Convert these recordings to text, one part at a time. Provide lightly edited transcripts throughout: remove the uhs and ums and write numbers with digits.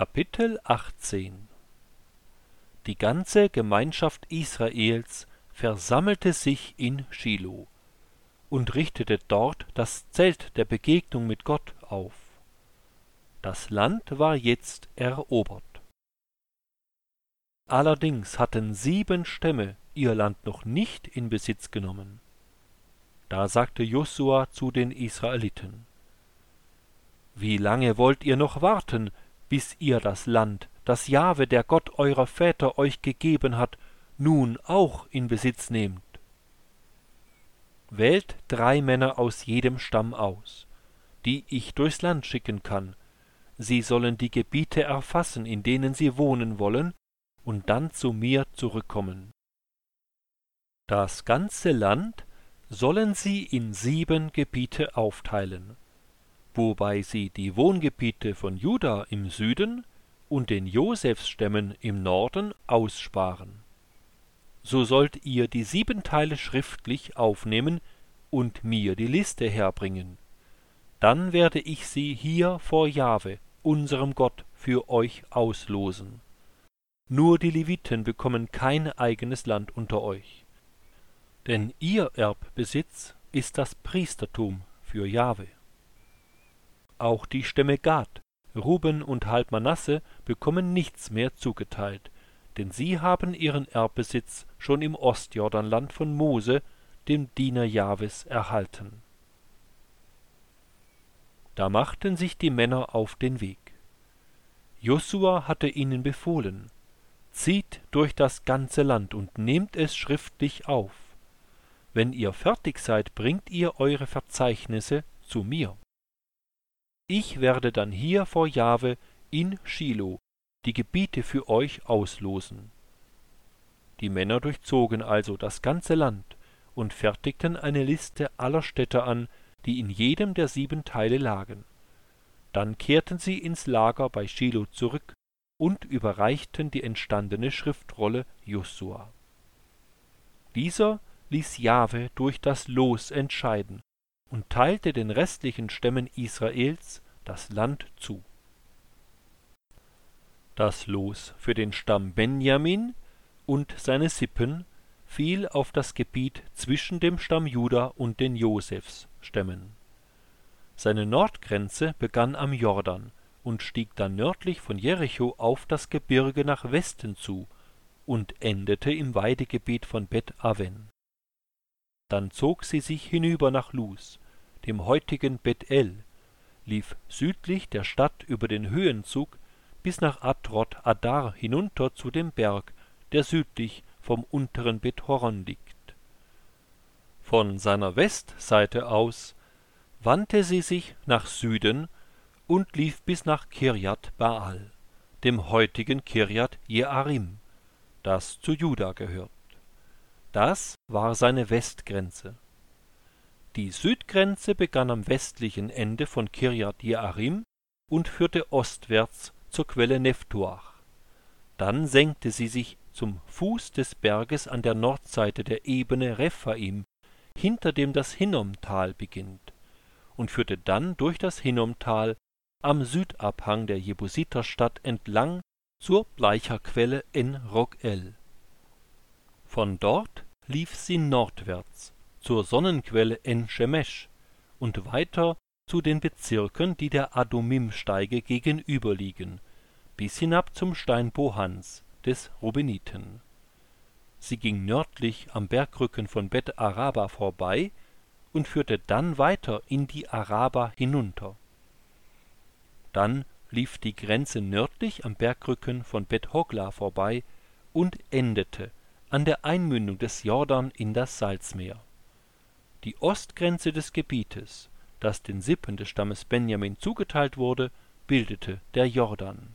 Kapitel 18 Die ganze Gemeinschaft Israels versammelte sich in Schilo und richtete dort das Zelt der Begegnung mit Gott auf. Das Land war jetzt erobert. Allerdings hatten 7 Stämme ihr Land noch nicht in Besitz genommen. Da sagte Josua zu den Israeliten: Wie lange wollt ihr noch warten, bis ihr das Land, das Jahwe, der Gott eurer Väter euch gegeben hat, nun auch in Besitz nehmt? Wählt 3 Männer aus jedem Stamm aus, die ich durchs Land schicken kann. Sie sollen die Gebiete erfassen, in denen sie wohnen wollen, und dann zu mir zurückkommen. Das ganze Land sollen sie in 7 Gebiete aufteilen, wobei sie die Wohngebiete von Juda im Süden und den Josefsstämmen im Norden aussparen. So sollt ihr die 7 Teile schriftlich aufnehmen und mir die Liste herbringen. Dann werde ich sie hier vor Jahwe, unserem Gott, für euch auslosen. Nur die Leviten bekommen kein eigenes Land unter euch. Denn ihr Erbbesitz ist das Priestertum für Jahwe. Auch die Stämme Gad, Ruben und halb Manasse bekommen nichts mehr zugeteilt, denn sie haben ihren Erbbesitz schon im Ostjordanland von Mose, dem Diener Jahwes, erhalten. Da machten sich die Männer auf den Weg. Josua hatte ihnen befohlen: Zieht durch das ganze Land und nehmt es schriftlich auf. Wenn ihr fertig seid, bringt ihr eure Verzeichnisse zu mir. Ich werde dann hier vor Jahwe in Schilo die Gebiete für euch auslosen. Die Männer durchzogen also das ganze Land und fertigten eine Liste aller Städte an, die in jedem der 7 Teile lagen. Dann kehrten sie ins Lager bei Schilo zurück und überreichten die entstandene Schriftrolle Josua. Dieser ließ Jahwe durch das Los entscheiden und teilte den restlichen Stämmen Israels das Land zu. Das Los für den Stamm Benjamin und seine Sippen fiel auf das Gebiet zwischen dem Stamm Juda und den Josefsstämmen. Seine Nordgrenze begann am Jordan und stieg dann nördlich von Jericho auf das Gebirge nach Westen zu und endete im Weidegebiet von Bet Aven. Dann zog sie sich hinüber nach Luz, dem heutigen Bet-El, lief südlich der Stadt über den Höhenzug bis nach Atrot Adar hinunter zu dem Berg, der südlich vom unteren Bet-Horon liegt. Von seiner Westseite aus wandte sie sich nach Süden und lief bis nach Kirjat Baal, dem heutigen Kirjat Jearim, das zu Juda gehört. Das war seine Westgrenze. Die Südgrenze begann am westlichen Ende von Kirjat Jearim und führte ostwärts zur Quelle Neftoach. Dann senkte sie sich zum Fuß des Berges an der Nordseite der Ebene Rephaim, hinter dem das Hinnomtal beginnt, und führte dann durch das Hinnomtal am Südabhang der Jebusiterstadt entlang zur Bleicherquelle En Rogel. Von dort lief sie nordwärts zur Sonnenquelle En Shemesh und weiter zu den Bezirken, die der Adumim-Steige gegenüberliegen, bis hinab zum Stein Bohans des Rubeniten. Sie ging nördlich am Bergrücken von Bet Araba vorbei und führte dann weiter in die Araba hinunter. Dann lief die Grenze nördlich am Bergrücken von Bet Hogla vorbei und endete an der Einmündung des Jordan in das Salzmeer. Die Ostgrenze des Gebietes, das den Sippen des Stammes Benjamin zugeteilt wurde, bildete der Jordan.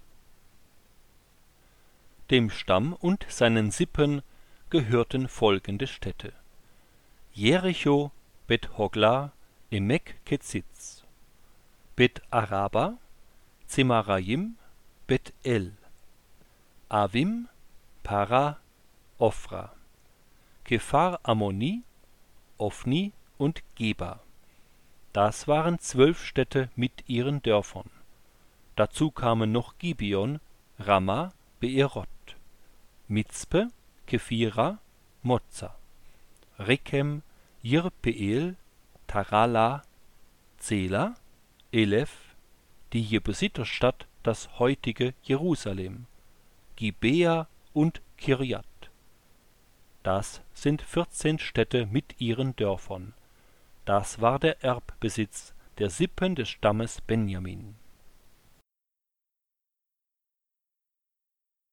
Dem Stamm und seinen Sippen gehörten folgende Städte: Jericho, Bet Hogla, Emek Ketzitz, Bet Araba, Zemarayim, Bet El, Avim, Para, Ofra, Kephar Ammoni, Ofni und Geba. Das waren 12 Städte mit ihren Dörfern. Dazu kamen noch Gibeon, Rama, Beeroth, Mizpe, Kephira, Moza, Rekem, Jirpeel, Tarala, Zela, Elef, die Jebusiterstadt, das heutige Jerusalem, Gibea und Kirjat. Das sind 14 Städte mit ihren Dörfern. Das war der Erbbesitz der Sippen des Stammes Benjamin.